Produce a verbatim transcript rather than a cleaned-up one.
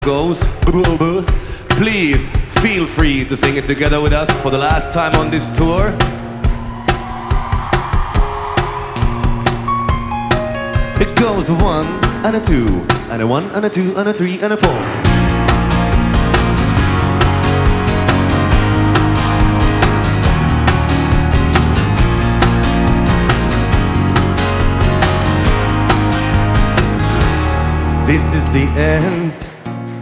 goes. Please feel free to sing it together with us for the last time on this tour. It goes a one and a two and a one and a two and a three and a four. This is the end